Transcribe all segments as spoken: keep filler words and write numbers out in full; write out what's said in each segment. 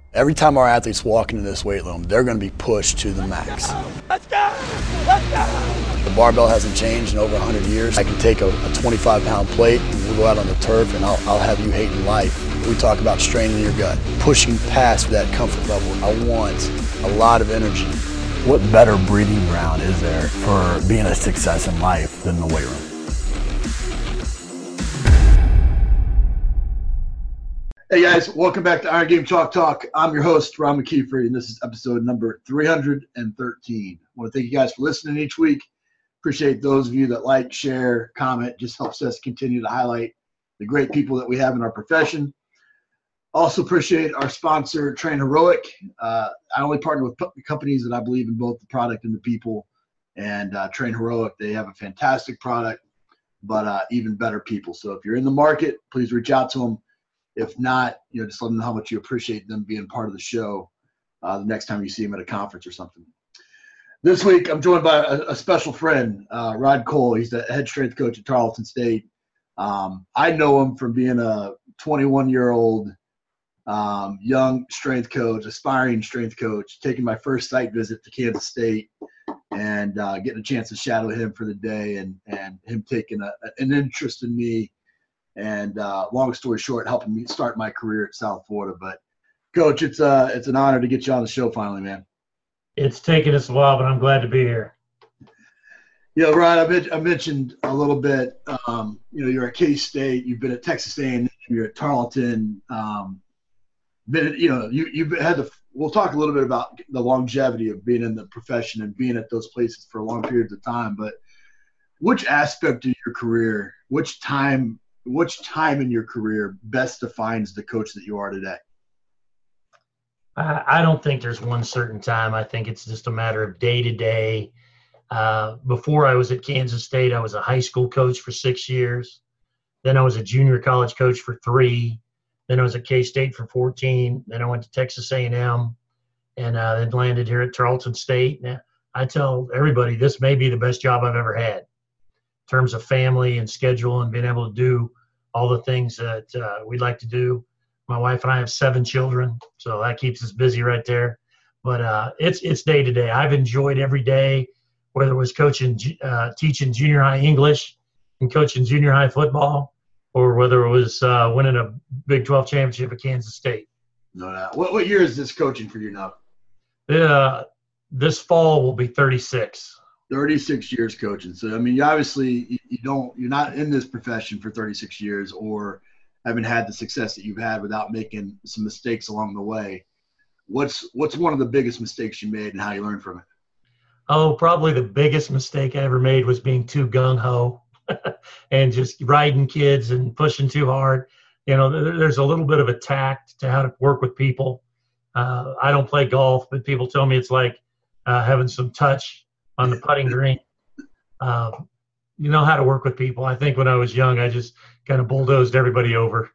Every time our athletes walk into this weight room, they're going to be pushed to the max. Let's go! Let's go! The barbell hasn't changed in over one hundred years. I can take a, a twenty-five pound plate and we'll go out on the turf and I'll, I'll have you hating life. We talk about straining your gut, pushing past that comfort level. I want a lot of energy. What better breeding ground is there for being a success in life than the weight room? Hey guys, welcome back to Iron Game Chalk Talk. I'm your host, Ron McKeefer, and this is episode number three hundred thirteen. I want to thank you guys for listening each week. Appreciate those of you that like, share, comment. Just helps us continue to highlight the great people that we have in our profession. Also appreciate our sponsor, Train Heroic. Uh, I only partner with companies that I believe in both the product and the people. And uh, Train Heroic, they have a fantastic product, but uh, even better people. So if you're in the market, please reach out to them. If not, you know, just let them know how much you appreciate them being part of the show uh, the next time you see them at a conference or something. This week, I'm joined by a, a special friend, uh, Rod Cole. He's the head strength coach at Tarleton State. Um, I know him from being a twenty-one-year-old um, young strength coach, aspiring strength coach, taking my first site visit to Kansas State and uh, getting a chance to shadow him for the day and, and him taking a, an interest in me. And uh, long story short, helping me start my career at South Florida. But, Coach, it's uh, it's an honor to get you on the show finally, man. It's taken us a while, but I'm glad to be here. You know, Ryan, I, men- I mentioned a little bit, um, you know, you're at K-State. You've been at Texas A and M. You're at Tarleton. Um, been, you know, you, you've had the – we'll talk a little bit about the longevity of being in the profession and being at those places for long periods of time. But which aspect of your career, which time – Which time in your career best defines the coach that you are today? I, I don't think there's one certain time. I think it's just a matter of day to day. Uh, before I was at Kansas State, I was a high school coach for six years. Then I was a junior college coach for three. Then I was at K-State for fourteen. Then I went to Texas A and M and uh, then landed here at Tarleton State. Now, I tell everybody this may be the best job I've ever had in terms of family and schedule and being able to do all the things that uh, we like to do. My wife and I have seven children, so that keeps us busy right there. But uh, it's it's day to day. I've enjoyed every day, whether it was coaching, uh, teaching junior high English and coaching junior high football, or whether it was uh, winning a Big twelve championship at Kansas State. No doubt. What what year is this coaching for you now? Uh, this fall will be thirty-six. thirty-six years coaching. So, I mean, you obviously you, you don't, you're not in this profession for thirty-six years or haven't had the success that you've had without making some mistakes along the way. What's, what's one of the biggest mistakes you made and how you learned from it? Oh, probably the biggest mistake I ever made was being too gung-ho and just riding kids and pushing too hard. You know, there's a little bit of a tact to how to work with people. Uh, I don't play golf, but people tell me it's like uh, having some touch on the putting green. Uh, you know how to work with people. I think when I was young, I just kind of bulldozed everybody over.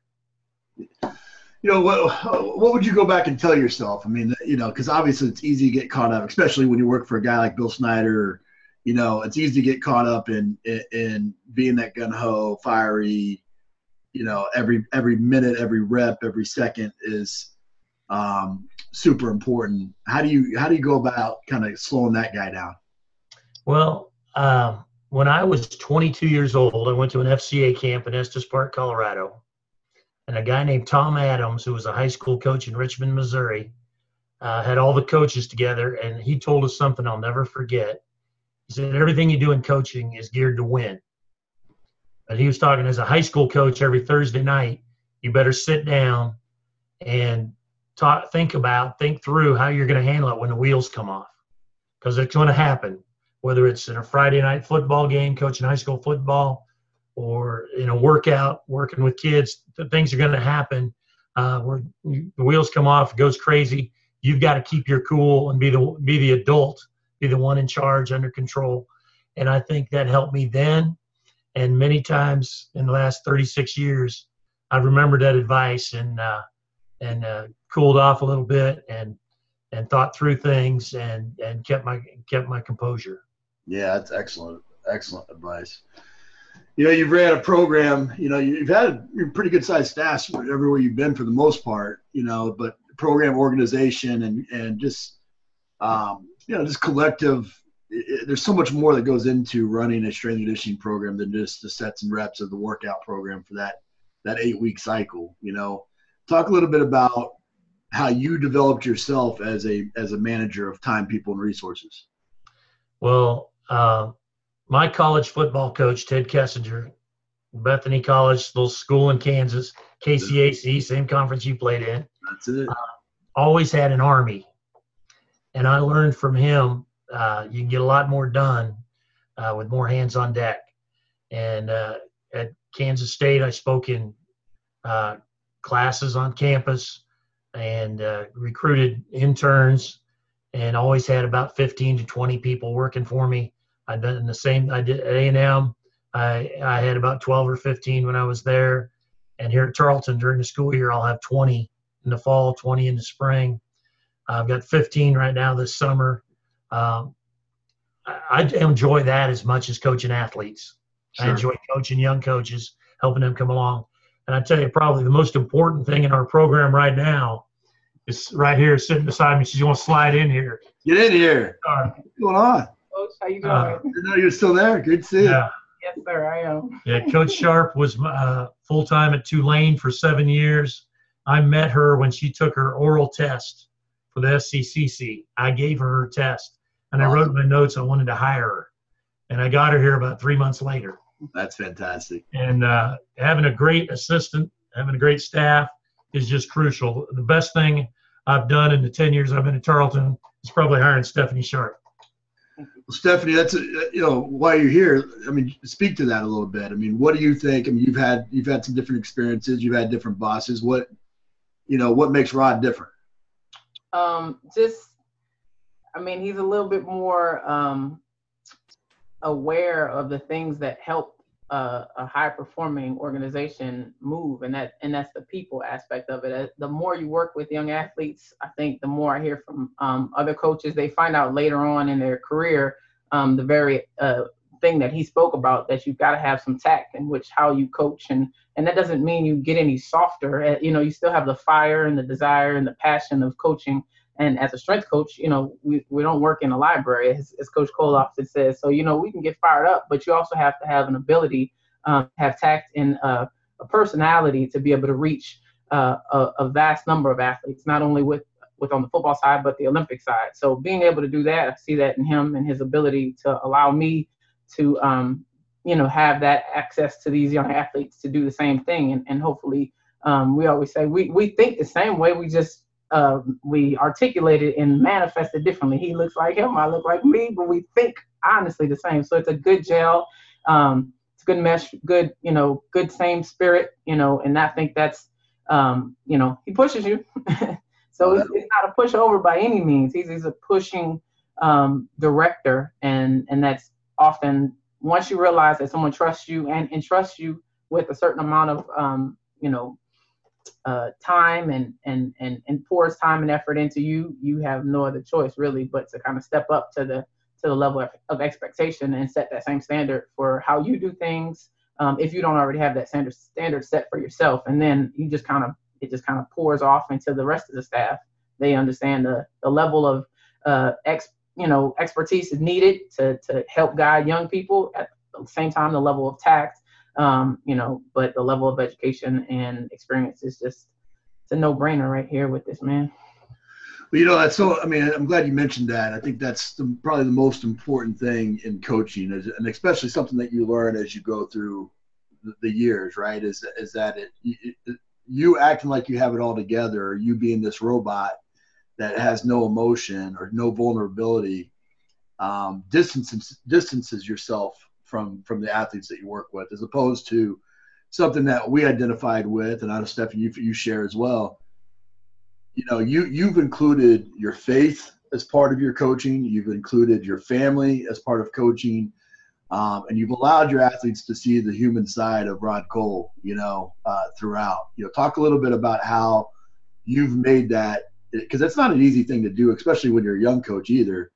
You know, what what would you go back and tell yourself? I mean, you know, because obviously it's easy to get caught up, especially when you work for a guy like Bill Snyder. You know, it's easy to get caught up in in, in being that gun-ho, fiery, you know, every every minute, every rep, every second is um, super important. How do you how do you go about kind of slowing that guy down? Well, uh, when I was twenty-two years old, I went to an F C A camp in Estes Park, Colorado. And a guy named Tom Adams, who was a high school coach in Richmond, Missouri, uh, had all the coaches together. And he told us something I'll never forget. He said, everything you do in coaching is geared to win. But he was talking as a high school coach every Thursday night, you better sit down and talk, think about, think through how you're going to handle it when the wheels come off. Because it's going to happen. Whether it's in a Friday night football game, coaching high school football, or in a workout, working with kids, the things are going to happen uh, where the wheels come off, it goes crazy. You've got to keep your cool and be the be the adult, be the one in charge, under control. And I think that helped me then. And many times in the last thirty-six years, I've remembered that advice and uh, and uh, cooled off a little bit and and thought through things and and kept my kept my composure. Yeah, that's excellent, excellent advice. You know, you've ran a program, you know, you've had a pretty good sized staff everywhere you've been for the most part, you know, but program organization and and just um, you know just collective. It, it, there's so much more that goes into running a strength and conditioning program than just the sets and reps of the workout program for that that eight week cycle. You know, talk a little bit about how you developed yourself as a as a manager of time, people, and resources. Well, uh, my college football coach, Ted Kessinger, Bethany College, little school in Kansas, K C A C, same conference you played in. That's it. Uh, always had an army. And I learned from him, uh, you can get a lot more done uh, with more hands on deck. And uh, at Kansas State, I spoke in uh, classes on campus and uh, recruited interns and always had about fifteen to twenty people working for me. I done the same. I did at A and M. I, I had about twelve or fifteen when I was there. And here at Tarleton during the school year, I'll have twenty in the fall, twenty in the spring. I've got fifteen right now this summer. Um, I, I enjoy that as much as coaching athletes. Sure. I enjoy coaching young coaches, helping them come along. And I tell you, probably the most important thing in our program right now is right here sitting beside me. She's going to slide in here. Get in here. Uh, What's going on? Coach, how you doing? Uh, I didn't know you were still there. Good to see you. Yeah. Yes, sir, I am. Yeah, Coach Sharp was uh, full-time at Tulane for seven years. I met her when she took her oral test for the S C C C. I gave her her test, and I wrote in my notes I wanted to hire her. And I got her here about three months later. That's fantastic. And uh, having a great assistant, having a great staff is just crucial. The best thing I've done in the ten years I've been at Tarleton is probably hiring Stephanie Sharp. Well, Stephanie, that's a, you know why you're here. I mean, speak to that a little bit. I mean, what do you think? I mean, you've had you've had some different experiences. You've had different bosses. What you know? What makes Rod different? Um, just, I mean, he's a little bit more um, aware of the things that help uh, a high-performing organization move, and that and that's the people aspect of it. The more you work with young athletes, I think the more I hear from um, other coaches, they find out later on in their career um, the very uh, thing that he spoke about, that you've got to have some tact in which how you coach, and and that doesn't mean you get any softer. You know, you still have the fire and the desire and the passion of coaching. And as a strength coach, you know, we, we don't work in a library, as, as Coach Cole often says. So, you know, we can get fired up, but you also have to have an ability, um, have tact and uh, a personality to be able to reach uh, a, a vast number of athletes, not only with, with on the football side, but the Olympic side. So being able to do that, I see that in him and his ability to allow me to, um, you know, have that access to these young athletes to do the same thing. And, and hopefully um, we always say we, we think the same way, we just, Uh, we articulate it and manifest it differently. He looks like him, I look like me, but we think honestly the same. So it's a good gel. Um, it's a good mesh, good, you know, good same spirit, you know, and I think that's, um, you know, he pushes you. So it's, it's not a pushover by any means. He's, he's a pushing um, director. And, and that's often, once you realize that someone trusts you and entrusts you with a certain amount of, um, you know, uh, time and, and, and, and pours time and effort into you, you have no other choice really but to kind of step up to the to the level of, of expectation and set that same standard for how you do things. Um, if you don't already have that standard standard set for yourself, and then you just kind of it just kind of pours off into the rest of the staff. They understand the the level of uh, ex you know expertise is needed to to help guide young people. At the same time, the level of tact. Um, you know, but the level of education and experience is just, it's a no-brainer right here with this man. Well, you know, that's so, I mean, I'm glad you mentioned that. I think that's the, probably the most important thing in coaching, is, and especially something that you learn as you go through the, the years, right, is, is that it, it, you acting like you have it all together, or you being this robot that has no emotion or no vulnerability, um, distances, distances yourself from from the athletes that you work with, as opposed to something that we identified with, and I know Stephanie, you, you share as well. You know, you you've included your faith as part of your coaching, you've included your family as part of coaching, um, and you've allowed your athletes to see the human side of Rod Cole, you know, uh, throughout. You know, talk a little bit about how you've made that, because it's not an easy thing to do, especially when you're a young coach either.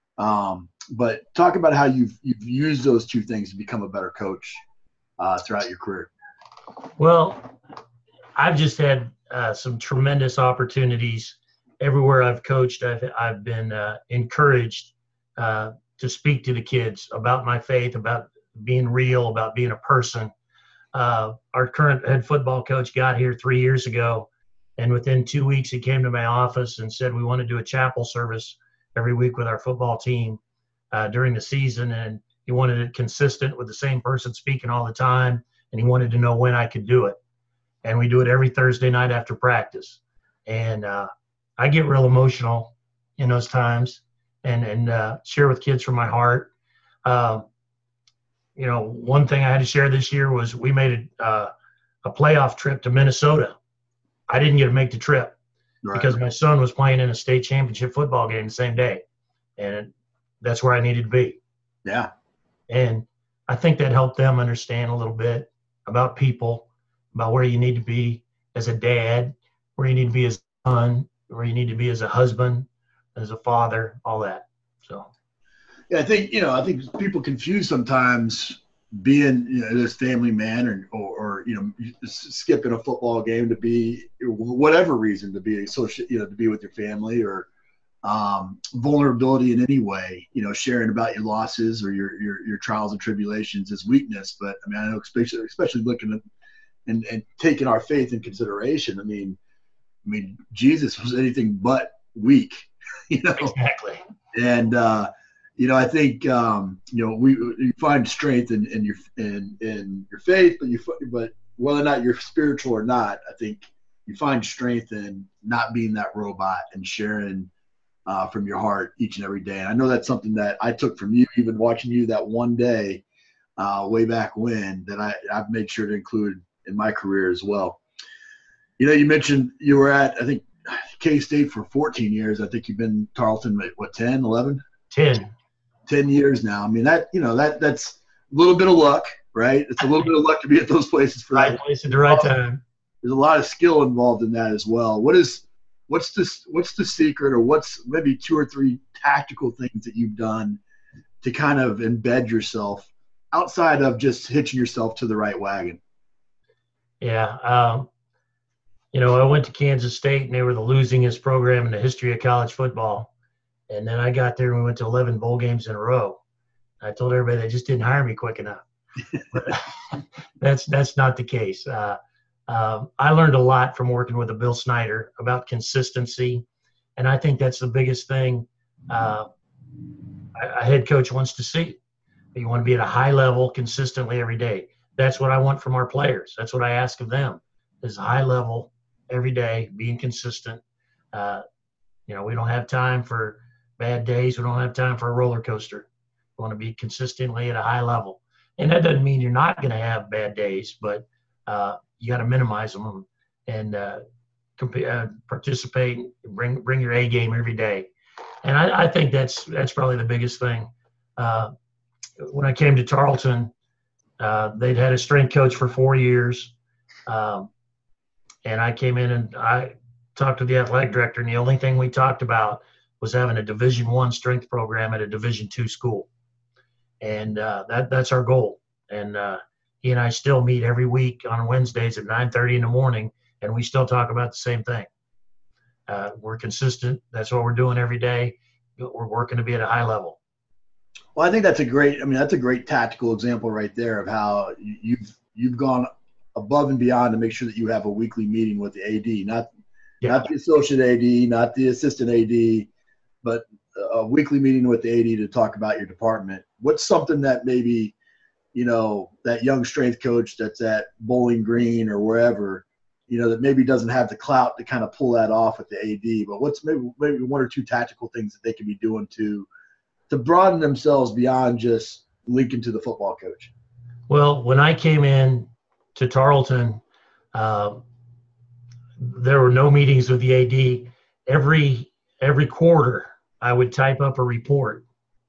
Um, but talk about how you've you've used those two things to become a better coach uh, throughout your career. Well, I've just had uh, some tremendous opportunities everywhere I've coached. I've, I've been uh, encouraged uh, to speak to the kids about my faith, about being real, about being a person. Uh, our current head football coach got here three years ago, and within two weeks he came to my office and said we want to do a chapel service every week with our football team uh, during the season, and he wanted it consistent with the same person speaking all the time, and he wanted to know when I could do it. And we do it every Thursday night after practice. And uh, I get real emotional in those times and, and uh, share with kids from my heart. Uh, you know, one thing I had to share this year was we made a, uh, a playoff trip to Minnesota. I didn't get to make the trip right. because my son was playing in a state championship football game the same day. And that's where I needed to be. Yeah. And I think that helped them understand a little bit about people, about where you need to be as a dad, where you need to be as a son, where you need to be as a husband, as a father, all that. So, yeah, I think, you know, I think people confuse sometimes being, you know, this family man or, or, or, you know, skipping a football game to be whatever reason to be social, you know, to be with your family or um, vulnerability in any way, you know, sharing about your losses or your, your, your trials and tribulations is weakness. But I mean, I know, especially, especially looking at, And, and taking our faith in consideration. I mean, I mean, Jesus was anything but weak, you know. Exactly. And uh, you know, I think um, you know we you find strength in, in your in, in your faith, but you but whether or not you're spiritual or not, I think you find strength in not being that robot and sharing uh, from your heart each and every day. And I know that's something that I took from you, even watching you that one day uh, way back when, that I I've made sure to include in my career as well. You know, you mentioned you were at, I think, K-State for fourteen years. I think you've been Tarleton, what, ten, eleven? ten. ten years now. I mean, that, you know, that that's a little bit of luck, right? It's a little bit of luck to be at those places for right that. place at the right time. There's a lot of skill involved in that as well. What is, what's this, what's the secret, or what's maybe two or three tactical things that you've done to kind of embed yourself outside of just hitching yourself to the right wagon? Yeah. Um, you know, I went to Kansas State, and they were the losingest program in the history of college football. And then I got there, and we went to eleven bowl games in a row. I told everybody they just didn't hire me quick enough. But that's that's not the case. Uh, uh, I learned a lot from working with a Bill Snyder about consistency, and I think that's the biggest thing uh, a head coach wants to see. You want to be at a high level consistently every day. That's what I want from our players. That's what I ask of them, is high level every day, being consistent. Uh, you know, we don't have time for bad days. We don't have time for a roller coaster. We want to be consistently at a high level. And that doesn't mean you're not going to have bad days, but uh, you got to minimize them and uh, comp- uh, participate, bring bring your A game every day. And I, I think that's that's probably the biggest thing. Uh, when I came to Tarleton, Uh, they'd had a strength coach for four years. Um, and I came in and I talked to the athletic director, and the only thing we talked about was having a Division One strength program at a Division Two school. And uh, that that's our goal. And uh, he and I still meet every week on Wednesdays at nine thirty in the morning, and we still talk about the same thing. Uh, we're consistent. That's what we're doing every day. We're working to be at a high level. Well, I think that's a great, I mean, that's a great tactical example right there of how you've, you've gone above and beyond to make sure that you have a weekly meeting with the A D, not, yeah. not the associate A D, not the assistant A D, but a weekly meeting with the A D to talk about your department. What's something that maybe, you know, that young strength coach that's at Bowling Green or wherever, you know, that maybe doesn't have the clout to kind of pull that off with the A D, but what's maybe, maybe one or two tactical things that they can be doing to, to broaden themselves beyond just linking to the football coach? Well, when I came in to Tarleton, uh, there were no meetings with the A D. Every every quarter, I would type up a report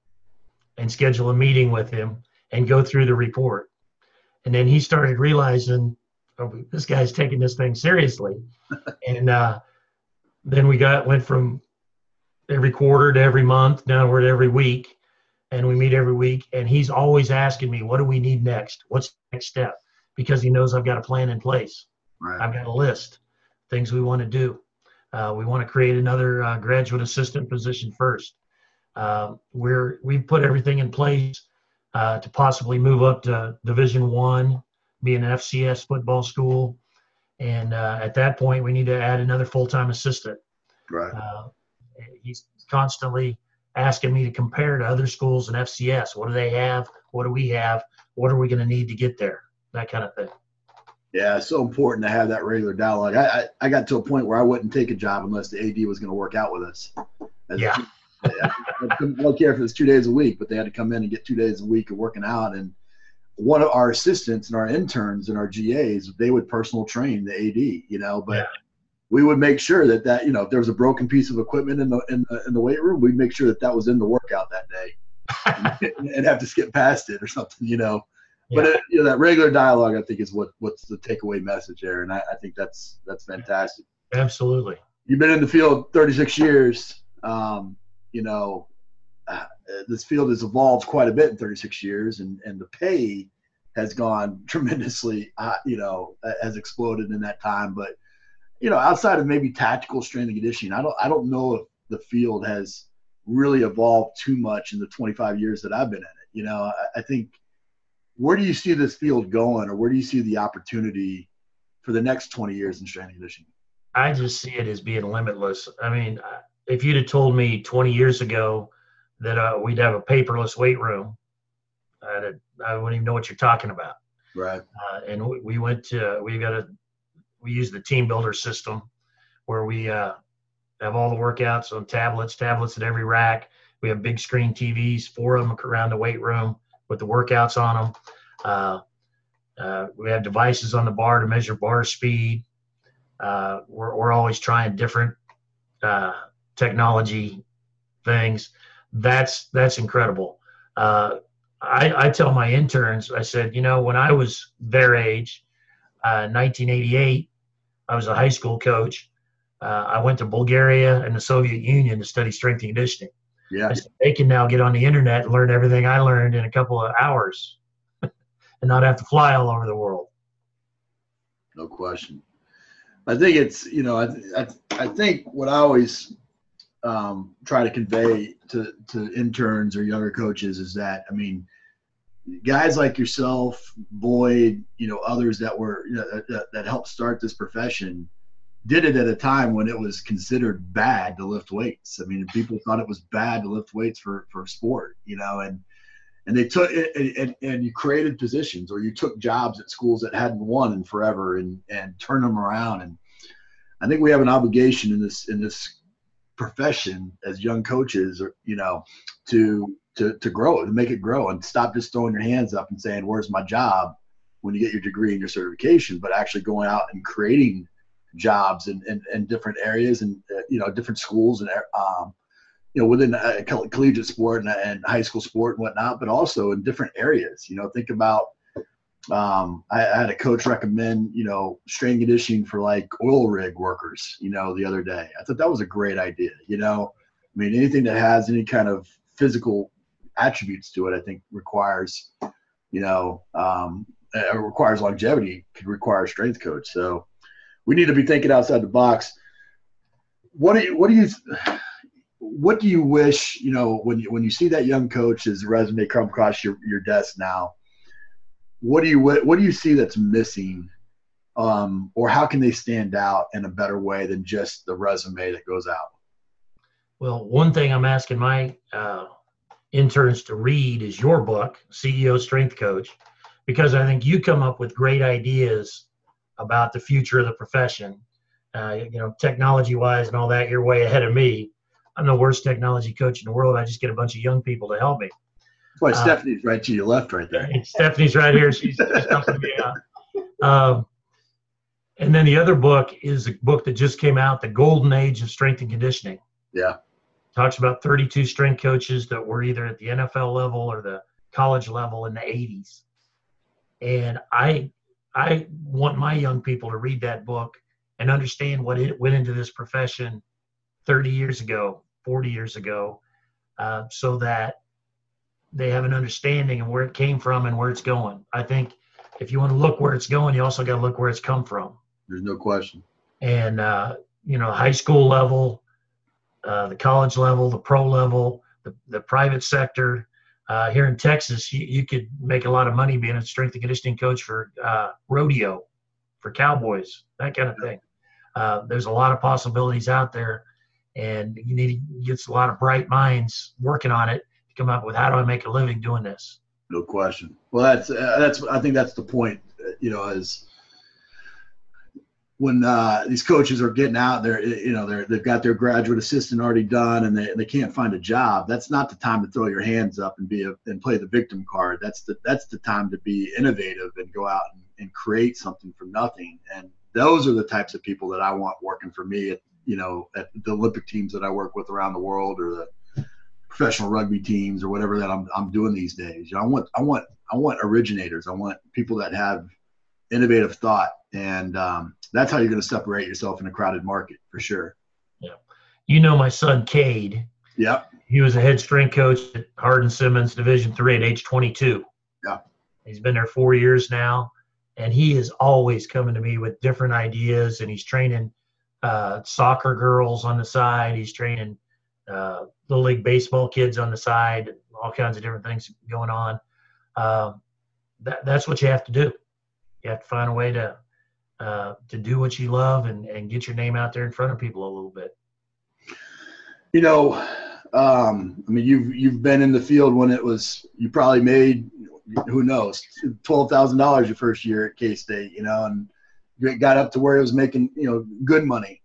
and schedule a meeting with him and go through the report. And then he started realizing, oh, this guy's taking this thing seriously. and uh, then we got went from every quarter to every month. Now we're at every week, and we meet every week. And he's always asking me, what do we need next? What's the next step? Because he knows I've got a plan in place. Right. I've got a list, things we want to do. Uh, we want to create another uh, graduate assistant position first. Uh, we're we've put everything in place uh, to possibly move up to Division One, be an F C S football school, and uh, at that point we need to add another full-time assistant. Right. Uh, he's constantly asking me to compare to other schools in F C S. What do they have? What do we have? What are we going to need to get there? That kind of thing. Yeah, it's so important to have that regular dialogue. I, I, I got to a point where I wouldn't take a job unless the A D was going to work out with us. As Yeah. I don't care if it was two days a week, but they had to come in and get two days a week of working out. And one of our assistants and our interns and our G As, they would personal train the A D, you know, but Yeah. we would make sure that that, you know, if there was a broken piece of equipment in the, in the, in the weight room, we'd make sure that that was in the workout that day and, and have to skip past it or something, you know. But Yeah. it, you know, that regular dialogue, I think, is what what's the takeaway message there, and I, I think that's that's fantastic. Absolutely. You've been in the field thirty-six years. Um, you know, uh, this field has evolved quite a bit in thirty-six years, and and the pay has gone tremendously. Uh, you know, has exploded in that time. But you know, outside of maybe tactical strength and conditioning, I don't I don't know if the field has really evolved too much in the twenty-five years that I've been in it. You know, I, I think. Where do you see this field going, or where do you see the opportunity for the next twenty years in strength and conditioning? I just see it as being limitless. I mean, if you'd have told me twenty years ago that uh, we'd have a paperless weight room, I'd have, I wouldn't even know what you're talking about. Right. Uh, and we, we went to, we got a, we use the Team Builder system where we uh, have all the workouts on tablets, tablets at every rack. We have big screen T Vs, four of them around the weight room with the workouts on them. Uh, uh, we have devices on the bar to measure bar speed. Uh, we're, we're always trying different uh, technology things. That's that's incredible. Uh, I, I tell my interns, I said, you know, when I was their age, uh, nineteen eighty-eight, I was a high school coach. Uh, I went to Bulgaria and the Soviet Union to study strength and conditioning. Yeah. I said, they can now get on the internet and learn everything I learned in a couple of hours and not have to fly all over the world. No question. I think it's, you know, I, I, I think what I always um, try to convey to, to interns or younger coaches is that, I mean, guys like yourself, Boyd, you know, others that were, you know, that, that helped start this profession did it at a time when it was considered bad to lift weights. I mean, people thought it was bad to lift weights for, for sport, you know, and, and they took it and, and you created positions, or you took jobs at schools that hadn't won in forever and, and turned them around. And I think we have an obligation in this, in this profession as young coaches, or, you know, to, to, to grow, to make it grow, and stop just throwing your hands up and saying, where's my job, when you get your degree and your certification, but actually going out and creating jobs in, in, in different areas and, uh, you know, different schools and, um, you know, within uh, coll- collegiate sport and, and high school sport and whatnot, but also in different areas. You know, think about, um, I, I had a coach recommend, you know, strength and conditioning for like oil rig workers, you know, the other day. I thought that was a great idea. You know, I mean, anything that has any kind of physical attributes to it, I think requires, you know, um, it requires longevity, could require a strength coach. So, we need to be thinking outside the box. What do you, what do you, what do you wish, you know, when you, when you see that young coach's resume come across your, your desk now, what do you, what, what do you see that's missing, um, or how can they stand out in a better way than just the resume that goes out? Well, one thing I'm asking my uh, interns to read is your book, C E O Strength Coach, because I think you come up with great ideas about the future of the profession. Uh, you know, technology-wise and all that, you're way ahead of me. I'm the worst technology coach in the world. I just get a bunch of young people to help me. That's why Uh, Stephanie's right to your left right there. And Stephanie's right here. She's, she's helping me out. Um, and then the other book is a book that just came out, The Golden Age of Strength and Conditioning. Yeah. Talks about thirty-two strength coaches that were either at the N F L level or the college level in the eighties. And I I want my young people to read that book and understand what it went into this profession thirty years ago, forty years ago, uh, so that they have an understanding of where it came from and where it's going. I think if you want to look where it's going, you also got to look where it's come from. There's no question. And, uh, you know, high school level, uh, the college level, the pro level, the, the private sector. Uh, here in Texas, you, you could make a lot of money being a strength and conditioning coach for uh, rodeo, for cowboys, that kind of thing. Uh, there's a lot of possibilities out there, and you need to get a lot of bright minds working on it to come up with, how do I make a living doing this? No question. Well, that's uh, that's I think that's the point. You know, is when uh, these coaches are getting out there, you know, they're they've got their graduate assistant already done, and they, they can't find a job. That's not the time to throw your hands up and be a, and play the victim card. That's the that's the time to be innovative and go out and, and create something from nothing. And those are the types of people that I want working for me at, you know, at the Olympic teams that I work with around the world, or the professional rugby teams, or whatever that I'm I'm doing these days. You know, I want I want I want originators. I want people that have innovative thought, and um, that's how you're going to separate yourself in a crowded market, for sure. Yeah, you know, my son Cade. Yep. He was a head strength coach at Hardin-Simmons Division three at age twenty-two. Yeah. He's been there four years now, and he is always coming to me with different ideas, and he's training uh, soccer girls on the side. He's training uh, little league baseball kids on the side, all kinds of different things going on. Um, that, that's what you have to do. You have to find a way to uh, to do what you love, and, and get your name out there in front of people a little bit. You know, um, I mean, you've you've been in the field when it was, you probably made, who knows, twelve thousand dollars your first year at K-State, you know, and it got up to where it was making, you know, good money.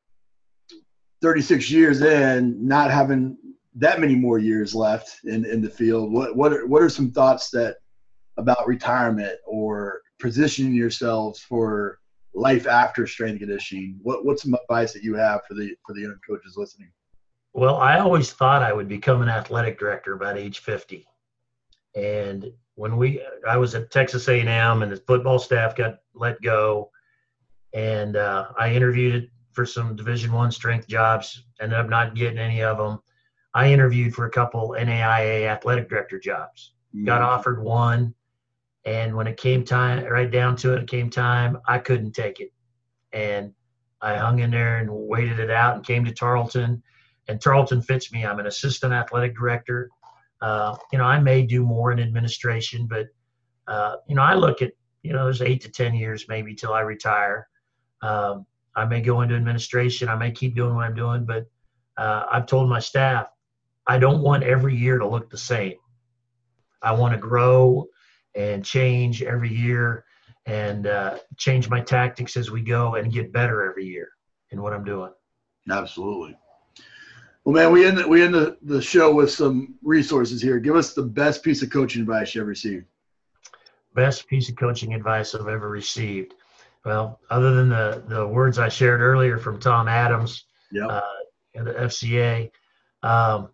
thirty-six years in, not having that many more years left in, in the field. What what are, what are some thoughts that about retirement, or positioning yourselves for life after strength and conditioning? What what's some advice that you have for the for the young coaches listening? Well, I always thought I would become an athletic director about age fifty. And when we, I was at Texas A and M, and the football staff got let go, and uh, I interviewed for some Division One strength jobs, ended up not getting any of them. I interviewed for a couple N A I A athletic director jobs, mm-hmm. got offered one, and when it came time, right down to it, it came time, I couldn't take it. And I hung in there and waited it out and came to Tarleton. And Tarleton fits me. I'm an assistant athletic director. Uh, you know, I may do more in administration, but, uh, you know, I look at, you know, there's eight to ten years maybe till I retire. Um, I may go into administration. I may keep doing what I'm doing, but uh, I've told my staff, I don't want every year to look the same. I want to grow and change every year, and uh, change my tactics as we go, and get better every year in what I'm doing. Absolutely. Well, man, we end the, we end the, the show with some resources here. Give us the best piece of coaching advice you ever received. Best piece of coaching advice I've ever received. Well, other than the, the words I shared earlier from Tom Adams, yep. uh, at the F C A, um,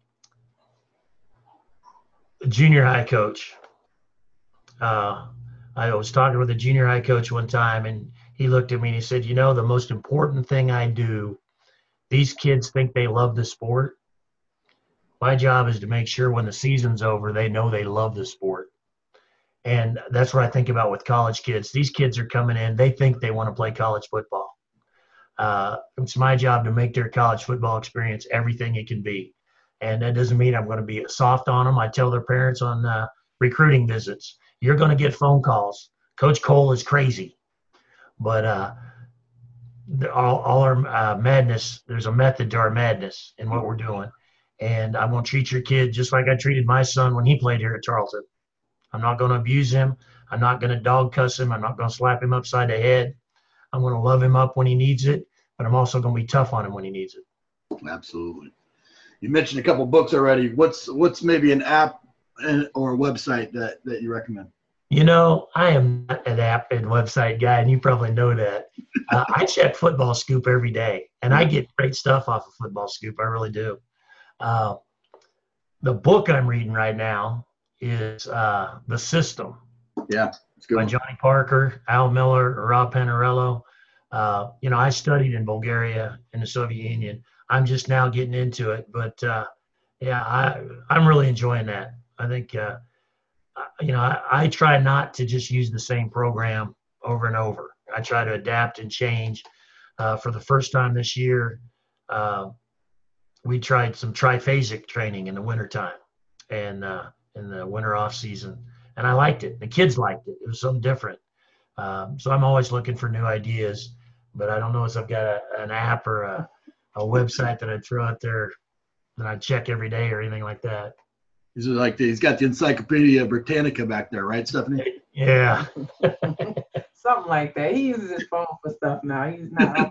junior high coach. Uh, I was talking with a junior high coach one time, and he looked at me and he said, you know, the most important thing I do, these kids think they love the sport. My job is to make sure when the season's over, they know they love the sport. And that's what I think about with college kids. These kids are coming in, they think they want to play college football. Uh, it's my job to make their college football experience everything it can be. And that doesn't mean I'm going to be soft on them. I tell their parents on uh, recruiting visits, you're going to get phone calls. Coach Cole is crazy. But uh, all, all our uh, madness, there's a method to our madness in what we're doing. And I'm going to treat your kid just like I treated my son when he played here at Tarleton. I'm not going to abuse him. I'm not going to dog cuss him. I'm not going to slap him upside the head. I'm going to love him up when he needs it, but I'm also going to be tough on him when he needs it. Absolutely. You mentioned a couple books already. What's what's maybe an app and, or a website that, that you recommend? You know, I am not an app and website guy, and you probably know that. Uh, I check Football Scoop every day, and I get great stuff off of Football Scoop. I really do. Uh, the book I'm reading right now is uh, The System. Yeah, it's good. By Johnny Parker, Al Miller, Rob Panarello. Uh, you know, I studied in Bulgaria in the Soviet Union. I'm just now getting into it, but uh, yeah, I, I'm really enjoying that. I think, uh, you know, I, I try not to just use the same program over and over. I try to adapt and change. Uh, for the first time this year, uh, we tried some triphasic training in the wintertime and uh, in the winter off season. And I liked it. The kids liked it. It was something different. Um, so I'm always looking for new ideas, but I don't know if I've got a, an app or a, a website that I'd throw out there that I'd check every day or anything like that. He's like the, he's got the Encyclopedia Britannica back there, right, Stephanie? Yeah. Something like that. He uses his phone for stuff now. He's not.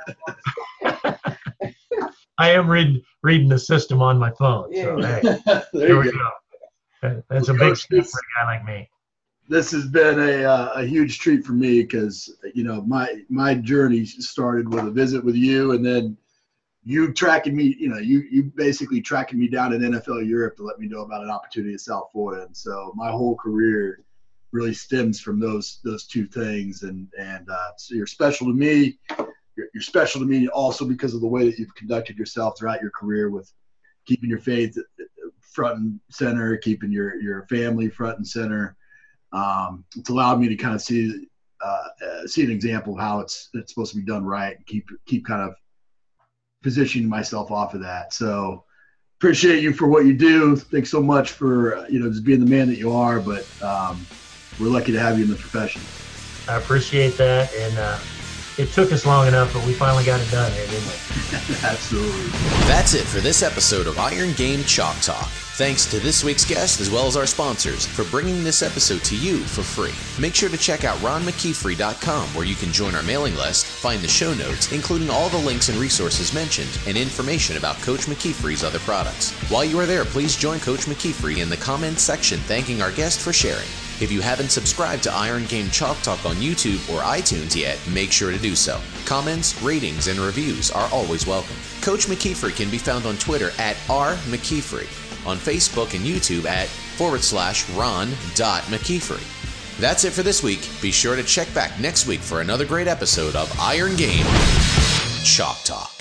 I am reading reading the system on my phone. So, Yeah. hey, there here you we go. go. That's a Well, big Coach, step this- for a guy like me. This has been a uh, a huge treat for me because you know my my journey started with a visit with you, and then you tracking me. You know, you you basically tracking me down in N F L Europe to let me know about an opportunity in South Florida, and so my whole career really stems from those those two things. And and uh, so you're special to me. You're, you're special to me also because of the way that you've conducted yourself throughout your career with keeping your faith front and center, keeping your your family front and center. Um, it's allowed me to kind of see uh, uh, see an example of how it's it's supposed to be done right, and keep keep kind of positioning myself off of that. So appreciate you for what you do. Thanks so much for uh, you know just being the man that you are. But um, we're lucky to have you in the profession. I appreciate that, and uh, it took us long enough, but we finally got it done here, didn't we? Absolutely. That's it for this episode of Iron Game Chalk Talk. Thanks to this week's guest as well as our sponsors for bringing this episode to you for free. Make sure to check out ron mckeefrey dot com where you can join our mailing list, find the show notes, including all the links and resources mentioned, and information about Coach McKeefrey's other products. While you are there, please join Coach McKeefrey in the comments section thanking our guest for sharing. If you haven't subscribed to Iron Game Chalk Talk on YouTube or iTunes yet, make sure to do so. Comments, ratings, and reviews are always welcome. Coach McKeefrey can be found on Twitter at r mckeefrey, on Facebook and YouTube at forward slash ron dot mckeefrey. That's it for this week. Be sure to check back next week for another great episode of Iron Game Chalk Talk.